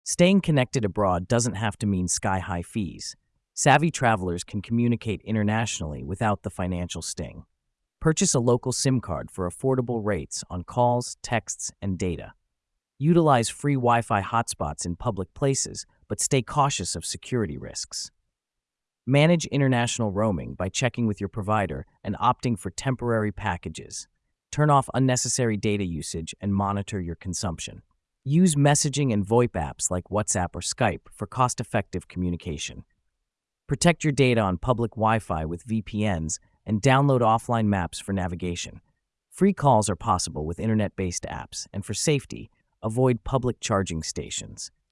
Staying connected abroad doesn't have to mean sky-high fees. Savvy travelers can communicate internationally without the financial sting. Purchase a local SIM card for affordable rates on calls, texts, and data. Utilize free Wi-Fi hotspots in public places, but stay cautious of security risks. Manage international roaming by checking with your provider and opting for temporary packages. Turn off unnecessary data usage and monitor your consumption. Use messaging and VoIP apps like WhatsApp or Skype for cost-effective communication. Protect your data on public Wi-Fi with VPNs and download offline maps for navigation. Free calls are possible with internet-based apps, and for safety, avoid public charging stations.